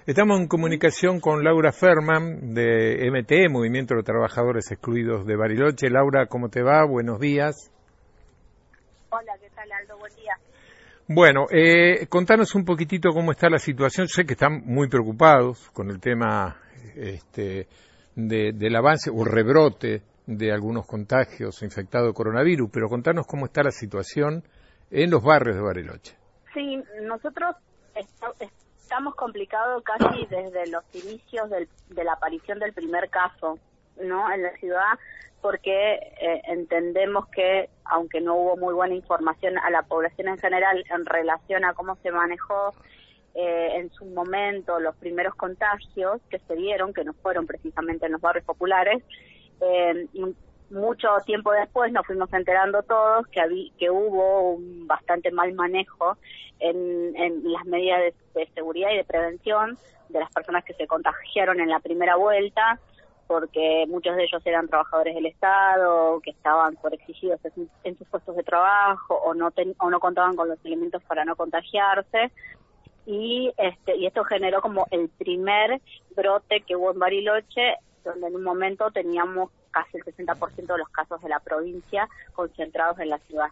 Estamos en comunicación con Laura Ferman de MTE, Movimiento de Trabajadores Excluidos de Bariloche. Laura, ¿cómo te va? Buenos días. Hola, ¿qué tal, Aldo? Buen día. Bueno, contanos un poquitito cómo está la situación. Sé que están muy preocupados con el tema del avance o rebrote de algunos contagios infectados de coronavirus, pero contanos cómo está la situación en los barrios de Bariloche. Sí, nosotros estamos complicados casi desde los inicios de la aparición del primer caso, ¿no?, en la ciudad, porque entendemos que, aunque no hubo muy buena información a la población en general en relación a cómo se manejó en su momento los primeros contagios que se dieron, que no fueron precisamente en los barrios populares, mucho tiempo después nos fuimos enterando todos que hubo un bastante mal manejo en las medidas de seguridad y de prevención de las personas que se contagiaron en la primera vuelta, porque muchos de ellos eran trabajadores del Estado, que estaban sobreexigidos en sus puestos de trabajo o no contaban con los elementos para no contagiarse. Y esto generó como el primer brote que hubo en Bariloche, donde en un momento teníamos casi el 60% de los casos de la provincia concentrados en la ciudad.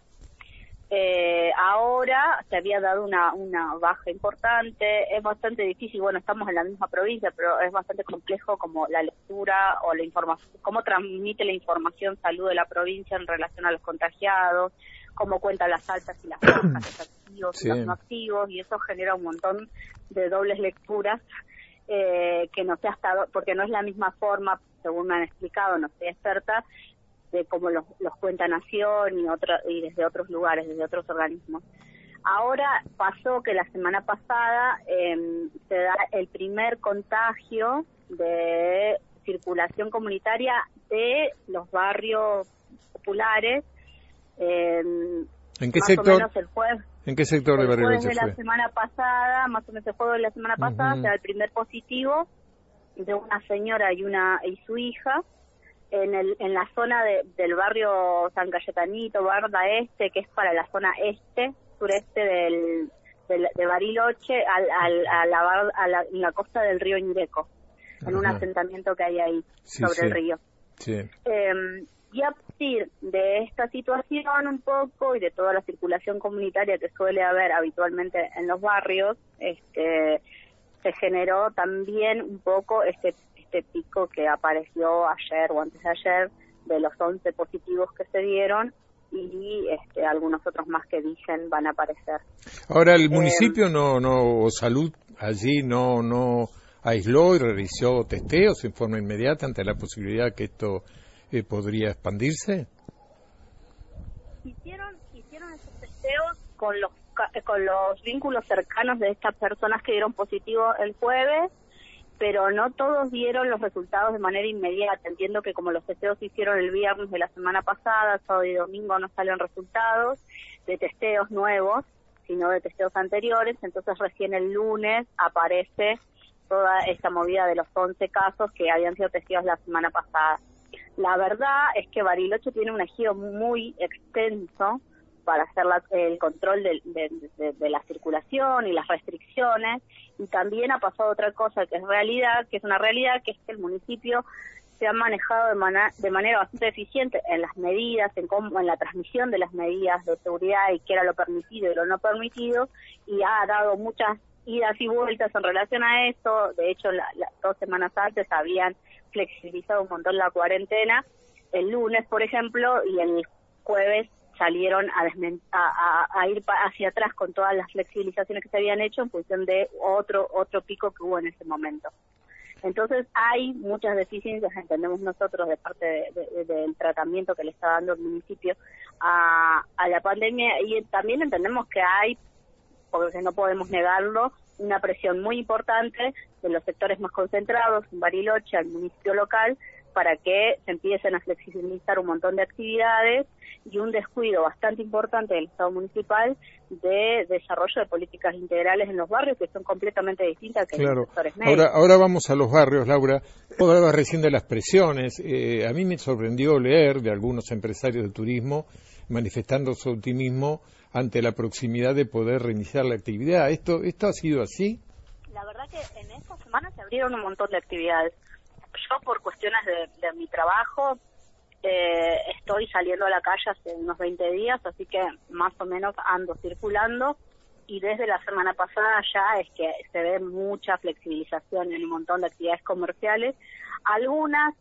Ahora se había dado una baja importante, es bastante difícil, bueno, estamos en la misma provincia, pero es bastante complejo como la lectura o la información, cómo transmite la información salud de la provincia en relación a los contagiados, cómo cuenta las altas y las bajas, los activos y los no activos, y eso genera un montón de dobles lecturas que no sé hasta, porque no es la misma forma, según me han explicado, no soy experta, de cómo los cuenta Nación y desde otros lugares, desde otros organismos. Ahora pasó que la semana pasada se da el primer contagio de circulación comunitaria de los barrios populares. ¿En qué sector? ¿En qué sector de Bariloche fue? La semana pasada, más o menos el jueves de la semana pasada, se da el primer positivo de una señora y su hija en la zona del barrio San Cayetanito, Barda Este, que es para la zona sureste de Bariloche, en la costa del río Ñireco, en un asentamiento que hay ahí sobre el río. Sí. Y a partir de esta situación un poco y de toda la circulación comunitaria que suele haber habitualmente en los barrios, se generó también un poco este pico que apareció ayer o antes de ayer de los 11 positivos que se dieron y algunos otros más que dicen van a aparecer. Ahora, el municipio o salud allí no aisló y realizó testeos en forma inmediata ante la posibilidad que esto podría expandirse. Hicieron esos testeos con los vínculos cercanos de estas personas que dieron positivo el jueves, pero no todos dieron los resultados de manera inmediata. Entiendo que como los testeos se hicieron el viernes de la semana pasada, sábado y domingo no salen resultados de testeos nuevos, sino de testeos anteriores, entonces recién el lunes aparece toda esta movida de los 11 casos que habían sido testeados la semana pasada. La verdad es que Bariloche tiene un ejido muy extenso para hacer el control de la circulación y las restricciones, y también ha pasado otra cosa que es una realidad, que es que el municipio se ha manejado de manera bastante eficiente en las medidas, en la transmisión de las medidas de seguridad y qué era lo permitido y lo no permitido, y ha dado muchas idas y vueltas en relación a eso. De hecho, 2 semanas antes habían flexibilizado un montón la cuarentena, el lunes, por ejemplo, y el jueves salieron a ir hacia atrás con todas las flexibilizaciones que se habían hecho en función de otro pico que hubo en ese momento. Entonces hay muchas deficiencias, entendemos nosotros, de parte del tratamiento que le está dando el municipio a la pandemia, y también entendemos que hay, porque no podemos negarlo, una presión muy importante de los sectores más concentrados en Bariloche, al municipio local, para que se empiecen a flexibilizar un montón de actividades, y un descuido bastante importante del Estado municipal de desarrollo de políticas integrales en los barrios, que son completamente distintas que en los sectores medios. Ahora vamos a los barrios, Laura. Hablabas recién de las presiones. A mí me sorprendió leer de algunos empresarios de turismo manifestando su optimismo ante la proximidad de poder reiniciar la actividad. ¿Esto ha sido así? La verdad que en esta semana se abrieron un montón de actividades. Yo, por cuestiones de mi trabajo, estoy saliendo a la calle hace unos 20 días, así que más o menos ando circulando, y desde la semana pasada ya es que se ve mucha flexibilización en un montón de actividades comerciales, algunas,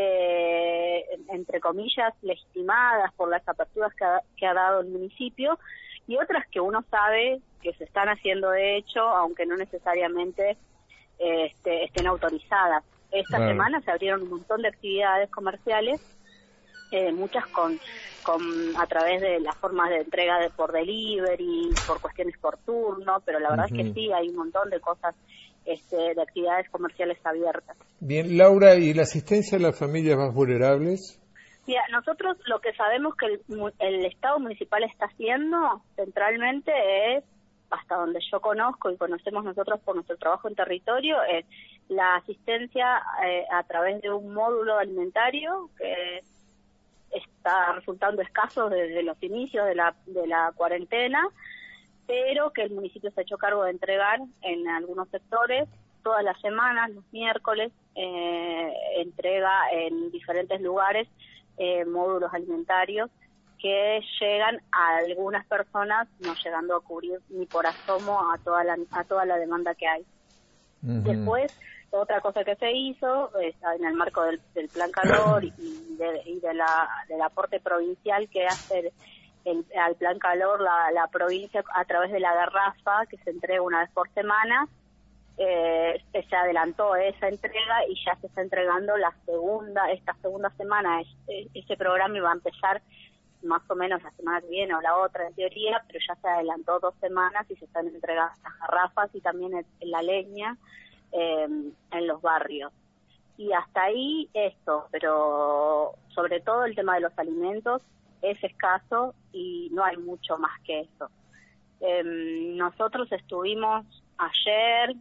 entre comillas, legitimadas por las aperturas que ha dado el municipio, y otras que uno sabe que se están haciendo de hecho, aunque no necesariamente estén autorizadas. Esta semana se abrieron un montón de actividades comerciales, muchas a través de las formas de entrega por delivery, por cuestiones por turno, pero la verdad es que sí, hay un montón de cosas, de actividades comerciales abiertas. Bien, Laura, ¿y la asistencia a las familias más vulnerables? Mira, nosotros lo que sabemos que el Estado municipal está haciendo centralmente es, hasta donde yo conozco y conocemos nosotros por nuestro trabajo en territorio, es la asistencia a través de un módulo alimentario que está resultando escaso desde los inicios de la cuarentena, pero que el municipio se ha hecho cargo de entregar en algunos sectores todas las semanas, los miércoles, entrega en diferentes lugares módulos alimentarios que llegan a algunas personas, no llegando a cubrir ni por asomo a toda la demanda que hay. Después, otra cosa que se hizo en el marco del Plan Calor y del aporte provincial que hace al Plan Calor la provincia a través de la garrafa, que se entrega una vez por semana. Se adelantó esa entrega y ya se está entregando esta segunda semana. Ese programa iba a empezar más o menos la semana que viene o la otra en teoría, pero ya se adelantó 2 semanas y se están entregando las garrafas y también en la leña en los barrios. Y hasta ahí esto, pero sobre todo el tema de los alimentos es escaso y no hay mucho más que eso. Nosotros estuvimos ayer,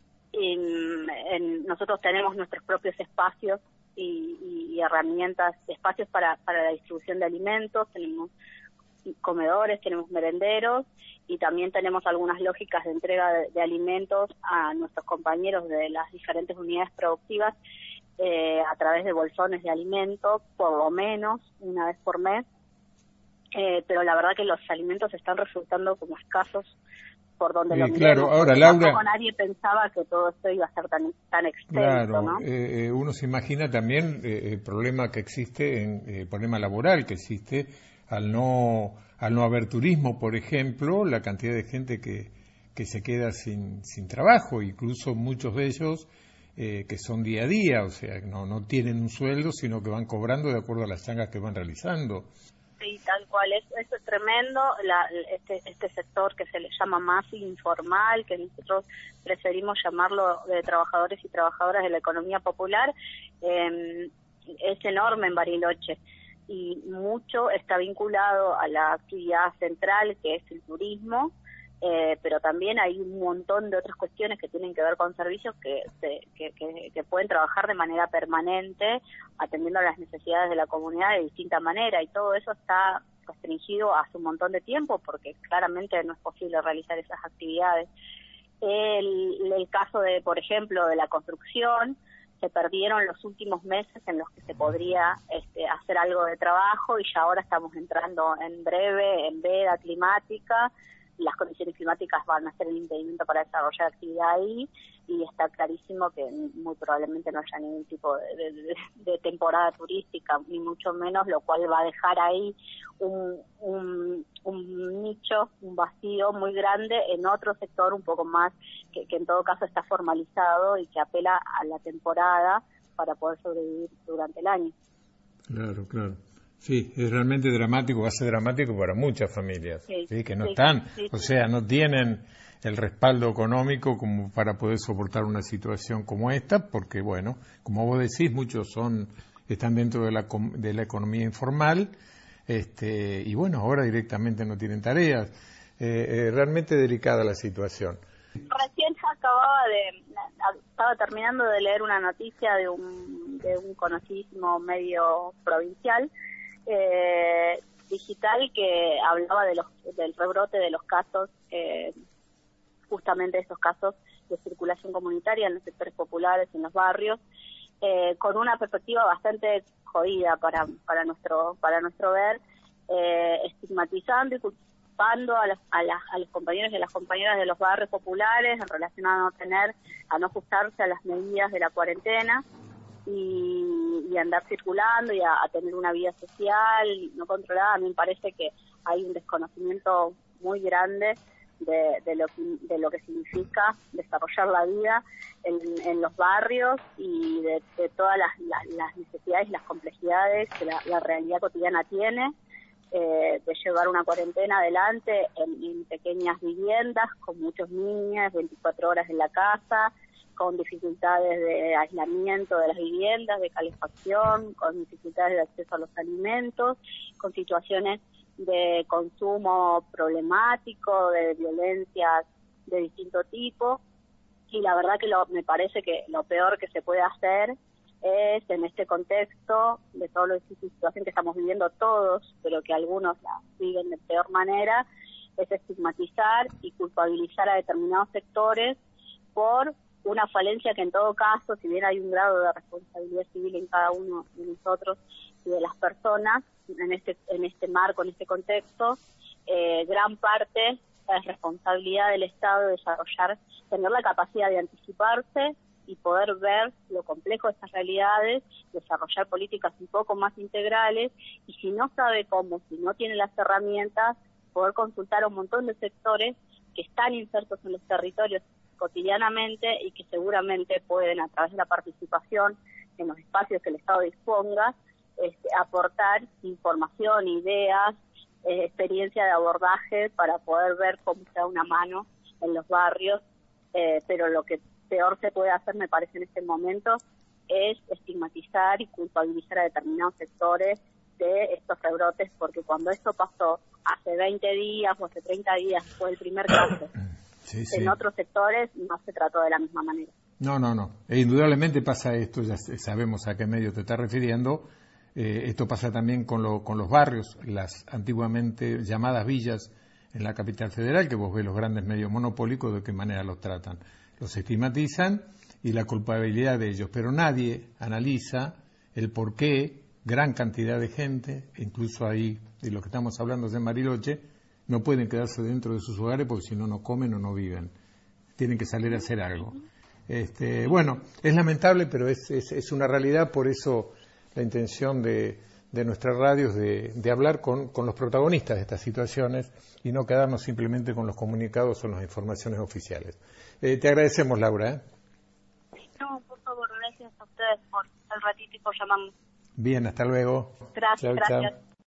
nosotros tenemos nuestros propios espacios y herramientas, espacios para la distribución de alimentos, tenemos comedores, tenemos merenderos y también tenemos algunas lógicas de entrega de alimentos a nuestros compañeros de las diferentes unidades productivas a través de bolsones de alimentos, por lo menos una vez por mes, pero la verdad que los alimentos están resultando como escasos por donde lo claro, miremos. ahora Laura, tampoco nadie pensaba que todo esto iba a ser tan extenso, claro, ¿no? Uno se imagina también el problema que existe, el problema laboral que existe al no haber turismo, por ejemplo, la cantidad de gente que se queda sin trabajo, incluso muchos de ellos que son día a día, o sea, no tienen un sueldo, sino que van cobrando de acuerdo a las changas que van realizando. Sí, tal cual, eso es tremendo, este sector que se le llama más informal, que nosotros preferimos llamarlo de trabajadores y trabajadoras de la economía popular, es enorme en Bariloche y mucho está vinculado a la actividad central que es el turismo, pero también hay un montón de otras cuestiones que tienen que ver con servicios que pueden trabajar de manera permanente atendiendo a las necesidades de la comunidad de distinta manera, y todo eso está restringido hace un montón de tiempo porque claramente no es posible realizar esas actividades. El caso de, por ejemplo, de la construcción, se perdieron los últimos meses en los que se podría hacer algo de trabajo y ya ahora estamos entrando en breve en veda climática. Las condiciones climáticas van a ser el impedimento para desarrollar actividad ahí y está clarísimo que muy probablemente no haya ningún tipo de temporada turística, ni mucho menos, lo cual va a dejar ahí un nicho, un vacío muy grande en otro sector un poco más, que en todo caso está formalizado y que apela a la temporada para poder sobrevivir durante el año. Claro, claro. Sí, es realmente dramático, va a ser dramático para muchas familias, ¿sí? Que no están, o sea, no tienen el respaldo económico como para poder soportar una situación como esta, porque bueno, como vos decís, muchos están dentro de la economía informal, y bueno, ahora directamente no tienen tareas. Realmente delicada la situación. Recién estaba terminando de leer una noticia de un conocidísimo medio provincial digital que hablaba del rebrote de los casos, justamente estos casos de circulación comunitaria en los sectores populares, en los barrios, con una perspectiva bastante jodida para nuestro ver, estigmatizando y culpando a los compañeros y a las compañeras de los barrios populares en relación a no ajustarse a las medidas de la cuarentena y andar circulando y a tener una vida social no controlada. A mí me parece que hay un desconocimiento muy grande de lo que significa desarrollar la vida en los barrios y de todas las necesidades y las complejidades que la realidad cotidiana tiene, de llevar una cuarentena adelante en pequeñas viviendas con muchos niños, 24 horas en la casa, con dificultades de aislamiento de las viviendas, de calefacción, con dificultades de acceso a los alimentos, con situaciones de consumo problemático, de violencias de distinto tipo. Y la verdad que me parece que lo peor que se puede hacer es, en este contexto de toda la situación que estamos viviendo todos, pero que algunos la viven de peor manera, es estigmatizar y culpabilizar a determinados sectores por una falencia que en todo caso, si bien hay un grado de responsabilidad civil en cada uno de nosotros y de las personas, en este marco, en este contexto, gran parte es responsabilidad del Estado de tener la capacidad de anticiparse y poder ver lo complejo de estas realidades, desarrollar políticas un poco más integrales, y si no sabe cómo, si no tiene las herramientas, poder consultar a un montón de sectores que están insertos en los territorios cotidianamente y que seguramente pueden, a través de la participación en los espacios que el Estado disponga, aportar información, ideas, experiencia de abordaje para poder ver cómo se da una mano en los barrios, pero lo que peor se puede hacer, me parece, en este momento es estigmatizar y culpabilizar a determinados sectores de estos rebrotes, porque cuando esto pasó hace 20 días o hace 30 días fue el primer caso. Sí. En otros sectores no se trató de la misma manera. No. Indudablemente pasa esto, ya sabemos a qué medio te estás refiriendo. Esto pasa también con los barrios, las antiguamente llamadas villas en la capital federal, que vos ves los grandes medios monopólicos de qué manera los tratan. Los estigmatizan y la culpabilidad de ellos, pero nadie analiza el por qué gran cantidad de gente, incluso ahí de lo que estamos hablando de Bariloche, no pueden quedarse dentro de sus hogares porque si no, no comen o no viven. Tienen que salir a hacer algo. Bueno, es lamentable, pero es una realidad, por eso la intención de nuestras radios de hablar con los protagonistas de estas situaciones y no quedarnos simplemente con los comunicados o las informaciones oficiales. Te agradecemos, Laura. No, por favor, gracias a ustedes por el ratito y por llamarme. Bien, hasta luego. Gracias.